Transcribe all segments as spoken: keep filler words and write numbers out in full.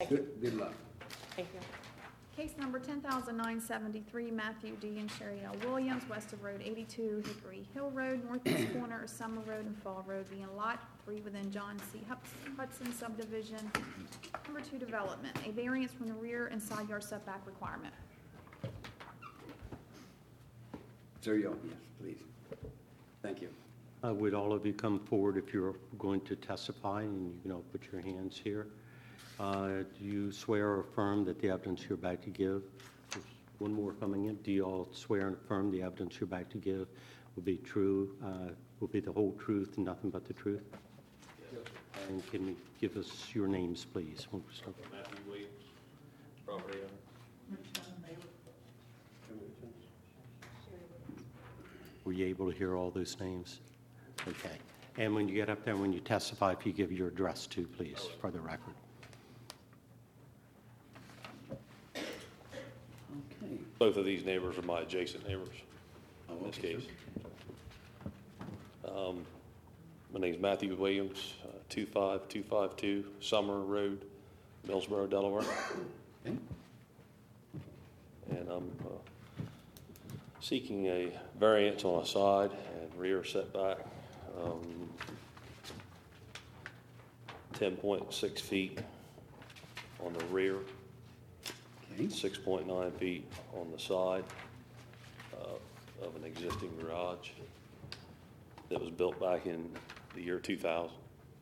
Good, good luck. Thank you. Case number ten thousand nine seventy-three, Matthew D. and Sherry L. Williams, west of Road eighty-two, Hickory Hill Road, northeast corner of Summer Road and Fall Road, being Lot three within John C. Hudson subdivision. Number two, development, a variance from the rear and side yard setback requirement. Sir, you, yes, please. Thank you. Uh, Would all of you come forward if you're going to testify, and you can all put your hands here. Uh, Do you swear or affirm that the evidence you're about to give, there's one more coming in, do you all swear and affirm the evidence you're about to give will be true, uh, will be the whole truth and nothing but the truth? Yes. And can you give us your names, please? Matthew Williams, property owner. Were you able to hear all those names? Okay. And when you get up there, when you testify, if you give your address too, please, for the record. Okay. Both of these neighbors are my adjacent neighbors Oh, in this okay, case. Um, my name's Matthew Williams, uh, two five two five two Summer Road, Millsboro, Delaware. Okay. And I'm uh, seeking a variance on a side and rear setback, um, ten point six feet on the rear, Okay. six point nine feet on the side uh, of an existing garage that was built back in the year two thousand.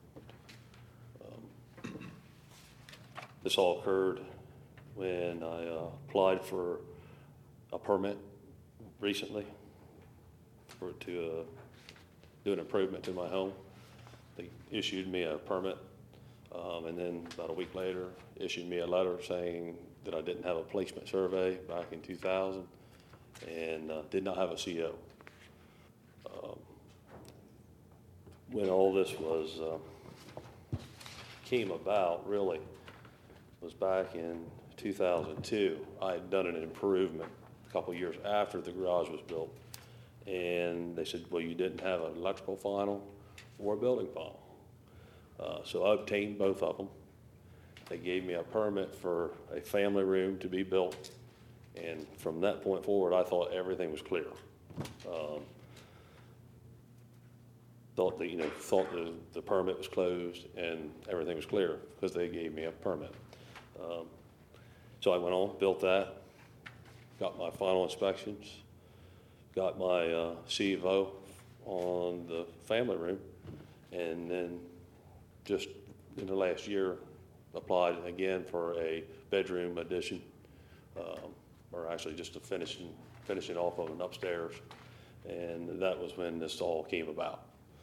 Um, this all occurred when I uh, applied for a permit recently for to uh, do an improvement to my home. They issued me a permit, um, and then about a week later issued me a letter saying that I didn't have a placement survey back in two thousand and uh, did not have a C O. Um, when all this was uh, came about, really, was back in two thousand two. I had done an improvement a couple years after the garage was built, and they said, well, you didn't have an electrical final or a building final. Uh, so I obtained both of them. They gave me a permit for a family room to be built, and from that point forward, I thought everything was clear. Um, thought that, you know, thought the, the permit was closed and everything was clear because they gave me a permit. Um, so I went on, built that, got my final inspections, got my uh, C of O on the family room, and then just in the last year applied again for a bedroom addition, um, or actually just a finishing finishing off of an upstairs, and that was when this all came about.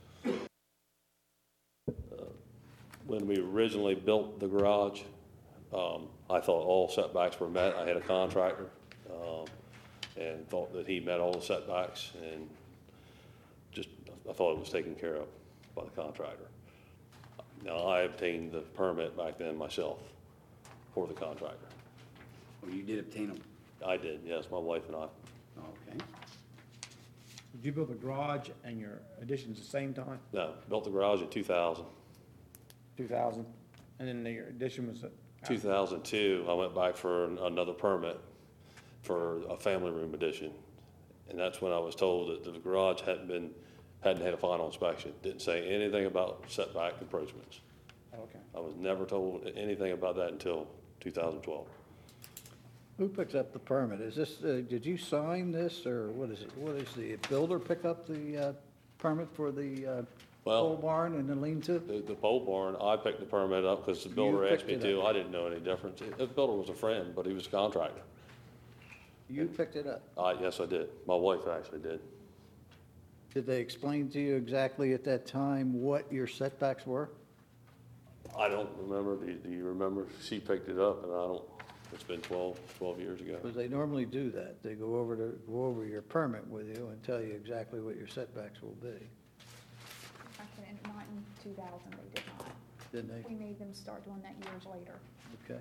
Uh, when we originally built the garage, um, I thought all setbacks were met. I had a contractor um, and thought that he met all the setbacks, and just I thought it was taken care of by the contractor. Now, I obtained the permit back then myself for the contractor. Well, you did obtain them. I did, yes, my wife and I. Okay. Did you build the garage and your additions at the same time, No, built the garage in two thousand. two thousand? And then your addition was, at- two thousand two, I went back for an- another permit for a family room addition. And that's when I was told that the garage hadn't been, hadn't had a final inspection. Didn't say anything about setback encroachments. okay. I was never told anything about that until two thousand twelve. Who picks up the permit? Is this, uh, did you sign this, or what is it? What is the builder pick up the uh, permit for the uh, Well- pole barn and the lean-to? The, the pole barn, I picked the permit up because the builder asked me picked it to. up. I didn't know any difference. The builder was a friend, but he was a contractor. You picked it up. I, yes, I did. My wife actually did. Did they explain to you exactly at that time what your setbacks were? I don't remember. Do you, do you remember? She picked it up, and I don't, it's been twelve, twelve years ago. Because they normally do that. They go over to, go over your permit with you and tell you exactly what your setbacks will be. Actually, in- not in two thousand, they did not. Didn't they? We made them start doing that years later, Okay.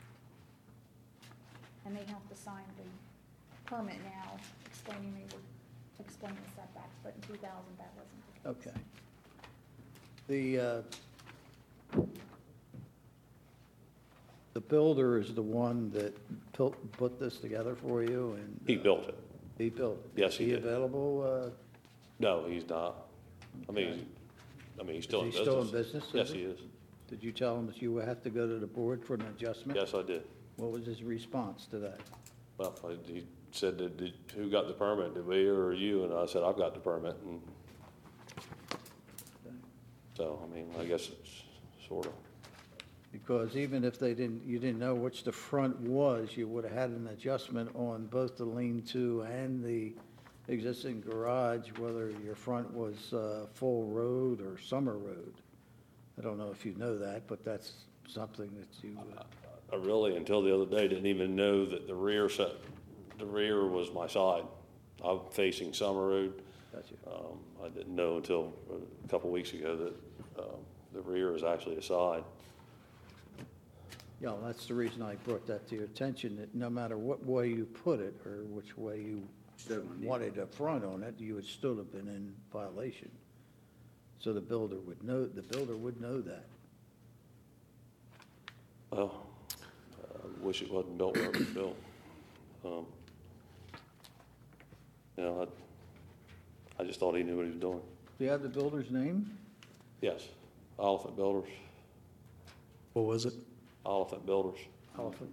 and they have to sign the permit now, explaining they were, explaining the setbacks, but in two thousand, that wasn't the case. Okay. The, uh, The builder is the one that pil- put this together for you and? He uh, built it. He built it? Yes, Is he he did. available? uh, No, he's not. I mean, I mean, he's still in Is he business. still in business, is Yes, he? he is. Did you tell him that you would have to go to the board for an adjustment? Yes, I did. What was his response to that? Well, I- he said that, did- who got the permit, did we or you? And I said, I've got the permit. And so, I mean, I guess it's sort of, Because even if they didn't, you didn't know which the front was, you would have had an adjustment on both the lean-to and the existing garage, whether your front was uh, full road or summer road. I don't know if you know that, but that's something that you, uh, I really, until the other day, didn't even know that the rear set, the rear was my side. I'm facing Summer Road. gotcha. Um, I didn't know until a couple weeks ago that, um, the rear is actually a side. Yeah, well, that's the reason I brought that to your attention, that no matter what way you put it or which way you Still on the- wanted a front on it, you would still have been in violation. So the builder would know, the builder would know that. Well, I wish it wasn't built where it was built. Um, You know, I, I just thought he knew what he was doing. Do you have the builder's name? Yes, Oliphant Builders, What was it? Oliphant Builders. Elephant?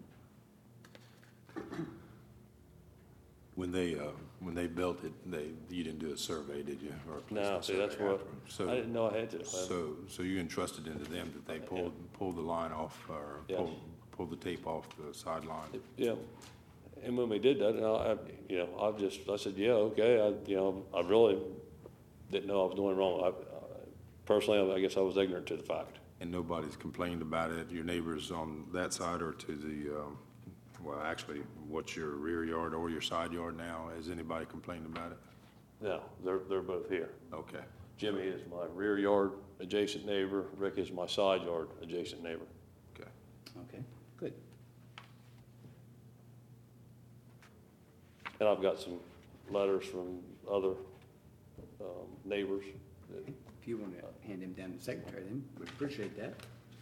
When they, uh, when they built it, they, you didn't do a survey, did you? Or a No, placement see, that's survey what, afterwards? So- I didn't know I had to. So, so you entrusted into them that they pulled, pulled the line off, or Yes. pulled, pulled the tape off the sideline? Yeah, and when we did that, and I, I- you know, I just, I said, yeah, okay, I, you know, I really didn't know I was doing wrong. I, I- personally, I guess I was ignorant to the fact. And nobody's complained about it, your neighbors on that side or to the, um, well, actually, what's your rear yard or your side yard now? Has anybody complained about it? No, they're, they're both here. Okay. Jimmy is my rear yard adjacent neighbor, Rick is my side yard adjacent neighbor. Okay. Okay, good. And I've got some letters from other, um, neighbors that If you want to hand him down to the secretary, then we'd appreciate that.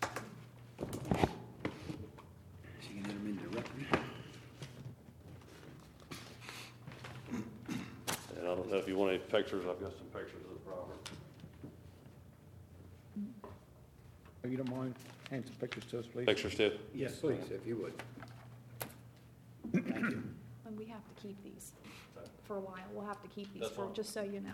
She can enter them into the record. And I don't know if you want any pictures, I've got some pictures of the property. If you don't mind, hand some pictures to us, please. Pictures too? Yes, please, if you would. Thank you. And we have to keep these for a while. We'll have to keep these That's for, fine. just so you know.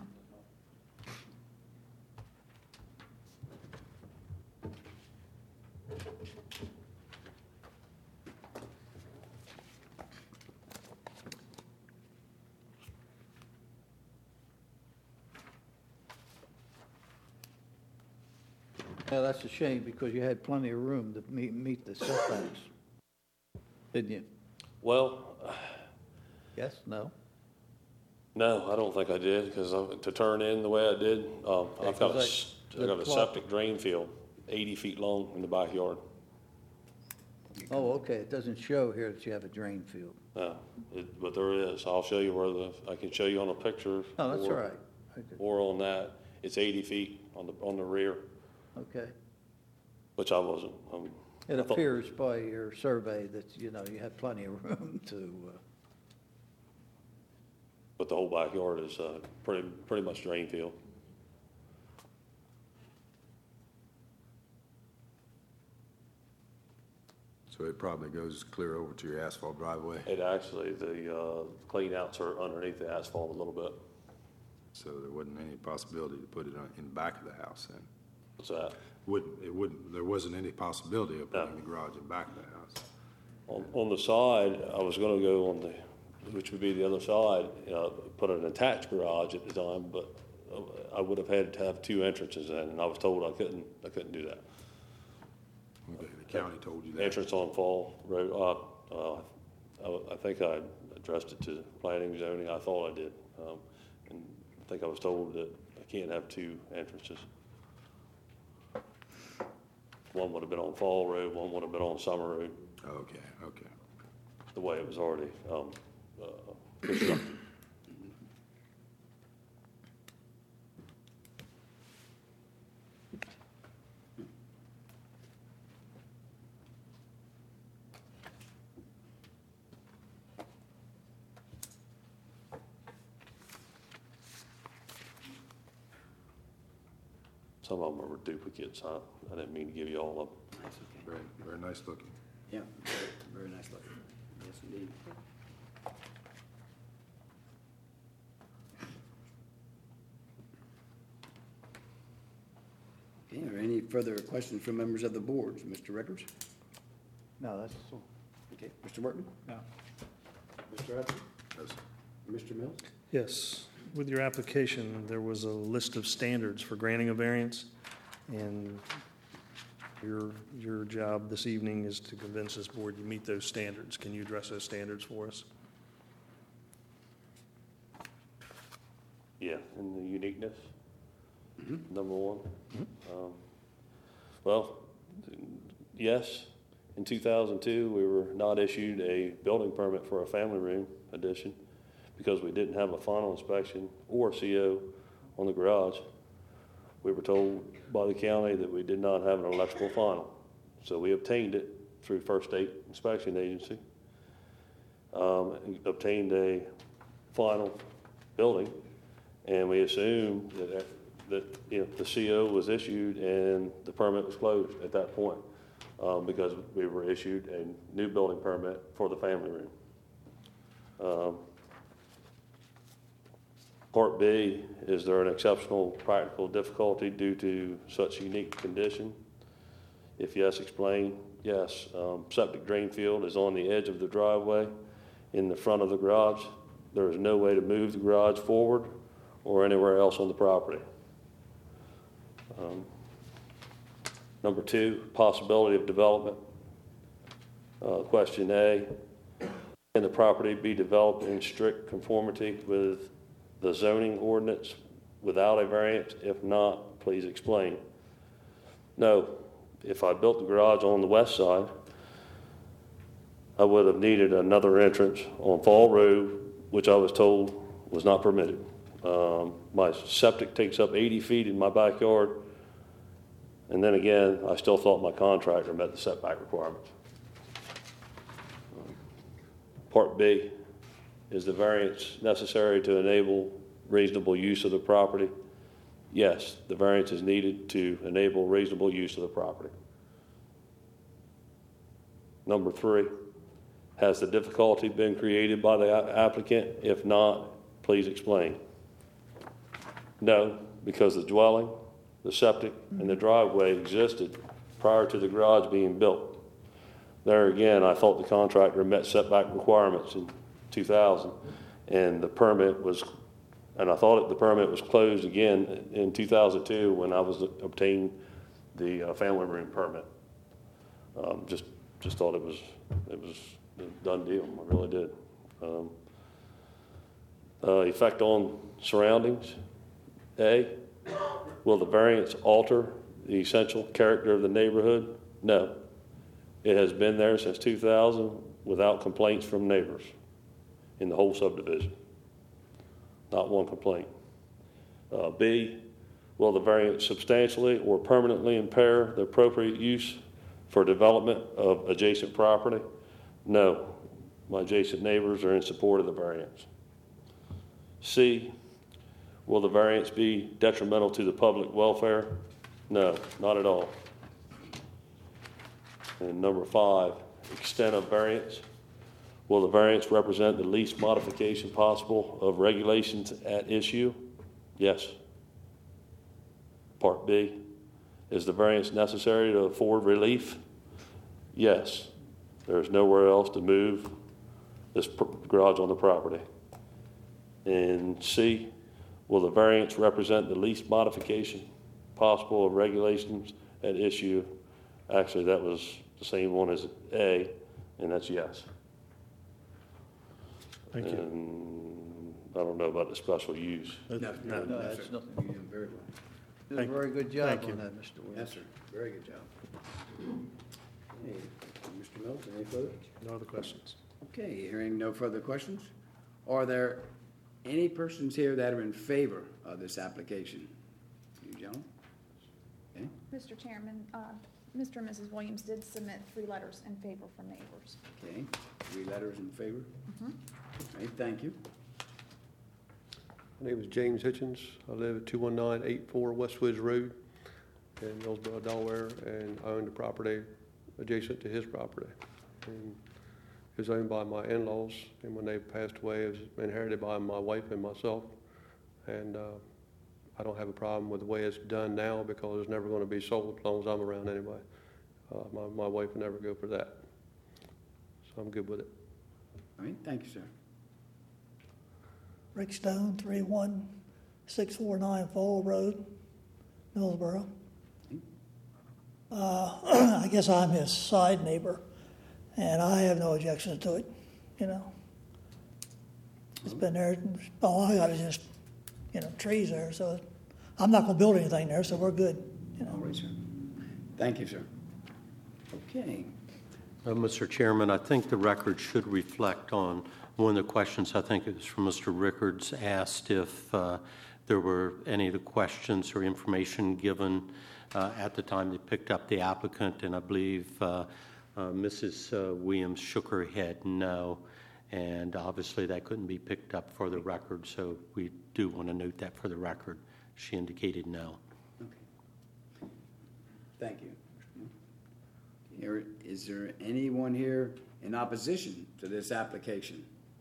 Yeah, that's a shame, because you had plenty of room to meet, meet the setbacks. Didn't you? Well, Yes, no? no, I don't think I did, because to turn in the way I did, um, I've got a, Because s- I- I got a the plot- septic drain field, eighty feet long in the backyard. Oh, okay, it doesn't show here that you have a drain field. No, it, but there is. I'll show you where the, I can show you on a picture. Oh, that's all or- right. I did- Or on that, it's eighty feet on the, on the rear, Okay. which I wasn't. um, It I thought- appears by your survey that, you know, you had plenty of room to, uh, But the whole backyard is, uh, pretty, pretty much drain field. So it probably goes clear over to your asphalt driveway, It actually, the, uh, clean outs are underneath the asphalt a little bit. so there wasn't any possibility to put it on- in the back of the house then? What's that? Wouldn't, it wouldn't, there wasn't any possibility of putting No. the garage in the back of the house? On, on the side, I was gonna go on the, which would be the other side, you know, put an attached garage at the time, but uh, I would have had to have two entrances in, and I was told I couldn't, I couldn't do that. Okay, the county told you that? Entrance on Fall Road, uh, uh, I, I think I addressed it to planning and zoning, I thought I did. Um, and I think I was told that I can't have two entrances. One would have been on Fall Road, one would have been on Summer Road, Okay, okay. the way it was already, um, uh, constructed. Some of them are duplicates. I, I didn't mean to give you all of them. That's okay. Very, very nice looking. Yeah, very, very nice looking. Yes, indeed. Okay, are any further questions from members of the board? Mister Rickards? No, that's, Okay, Mister Workman? No. Mister Hudson? Yes. Mister Mills? Yes. With your application, there was a list of standards for granting a variance, and your, your job this evening is to convince this board you meet those standards. Can you address those standards for us? Yeah, and the uniqueness, number one. Um, Well, yes, in two thousand two, we were not issued a building permit for a family room addition because we didn't have a final inspection or C O on the garage. We were told by the county that we did not have an electrical final, so we obtained it through First State Inspection Agency. Um, and obtained a final building, and we assumed that, that, you know, the C O was issued and the permit was closed at that point, um, because we were issued a new building permit for the family room. Um, Part B, is there an exceptional practical difficulty due to such unique condition? If yes, explain. Yes, um, septic drain field is on the edge of the driveway in the front of the garage. There is no way to move the garage forward or anywhere else on the property. Um, number two, possibility of development. Uh, question A, can the property be developed in strict conformity with the zoning ordinance without a variance? If not, please explain. No. If I built the garage on the west side, I would have needed another entrance on Fall Road, which I was told was not permitted. Um, my septic takes up eighty feet in my backyard, and then again, I still thought my contractor met the setback requirements. Part B, is the variance necessary to enable reasonable use of the property? Yes, the variance is needed to enable reasonable use of the property. Number three, has the difficulty been created by the applicant? If not, please explain. No, because the dwelling, the septic, and the driveway existed prior to the garage being built. There again, I thought the contractor met setback requirements in two thousand, and the permit was, and I thought the permit was closed again in two thousand two when I was obtained the uh, family room permit. Um, just, just thought it was, it was a done deal. I really did. Um, uh, effect on surroundings. A, will the variance alter the essential character of the neighborhood? No. It has been there since two thousand without complaints from neighbors in the whole subdivision. Not one complaint. Uh, B, will the variance substantially or permanently impair the appropriate use for development of adjacent property? No. My adjacent neighbors are in support of the variance. C, will the variance be detrimental to the public welfare? No, not at all. And number five, extent of variance. Will the variance represent the least modification possible of regulations at issue? Yes. Part B, is the variance necessary to afford relief? Yes. There is nowhere else to move this garage on the property. And C, will the variance represent the least modification possible of regulations at issue? Actually, that was the same one as A, and that's yes. Thank you. And I don't know about the special use. No, no, No, no, that's sir. nothing. You're doing very well. did a Thank- very good job thank you. on that, Mister Williams. Yes, sir. Very good job. Okay, Mister Mills, any further? No other questions? Okay, hearing no further questions, are there any persons here that are in favor of this application? You gentlemen? Okay, Mister Chairman, uh, Mister and Missus Williams did submit three letters in favor from neighbors. okay, three letters in favor? Mhm. Okay, thank you. My name is James Hitchens. I live at two one nine eight four West Woods Road. in Millsboro, Delaware, and I own the property adjacent to his property. And it was owned by my in-laws, and when they passed away, it was inherited by my wife and myself. And uh, I don't have a problem with the way it's done now because it's never going to be sold as long as I'm around anyway. Uh, my, my wife would never go for that. So I'm good with it. All right, thank you, sir. Rick Stone, three one six four nine Fall Road, Millsboro. Uh, I guess I'm his side neighbor, and I have no objections to it, you know. It's been there, all I got is just, you know, trees there, so I'm not going to build anything there, so we're good, you All know. right, sir. Thank you, sir. Okay. Uh, Mister Chairman, I think the record should reflect on one of the questions, I think it was from Mister Rickards, asked if uh, there were any of the questions or information given uh, at the time they picked up the applicant, and I believe uh, uh, Missus Uh, Williams shook her head no, and obviously that couldn't be picked up for the record, so we do want to note that for the record. She indicated no. Okay. Thank you. Here, is there anyone here in opposition to this application?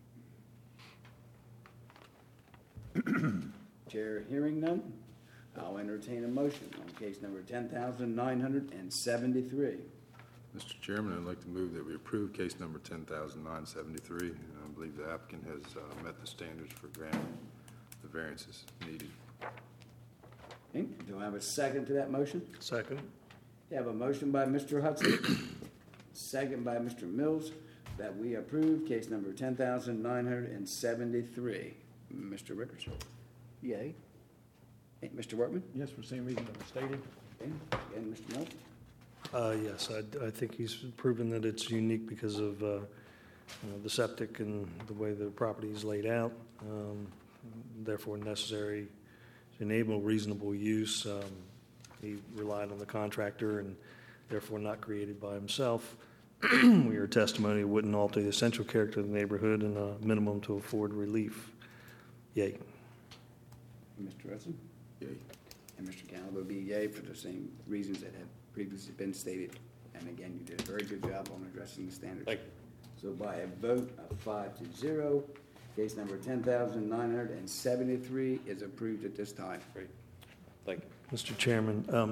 Chair hearing none, I'll entertain a motion on case number ten thousand nine hundred seventy-three. Mister Chairman, I'd like to move that we approve case number ten thousand nine hundred seventy-three. And I believe the applicant has uh, met the standards for granting the variances needed. Okay, do I have a second to that motion? Second. You have a motion by Mister Hudson, second by Mister Mills, that we approve case number ten thousand nine hundred seventy-three. Mister Rickards? Yay. Hey, Mister Workman? Yes, for the same reason that was stated. Okay, and Mister Mills? Uh, Yes, I, I think he's proven that it's unique because of uh, you know, the septic and the way the property is laid out, um, therefore necessary to enable reasonable use. Um, He relied on the contractor and therefore not created by himself. We are testimony wouldn't alter the essential character of the neighborhood and a minimum to afford relief. Yay. Mister Hudson? Yay. And Mister Campbell would be yay for the same reasons that have previously been stated. And again, you did a very good job on addressing the standards. Thank you. So by a vote of five to zero, case number ten thousand nine hundred seventy-three is approved at this time. Great. Thank you. Mister Chairman, um,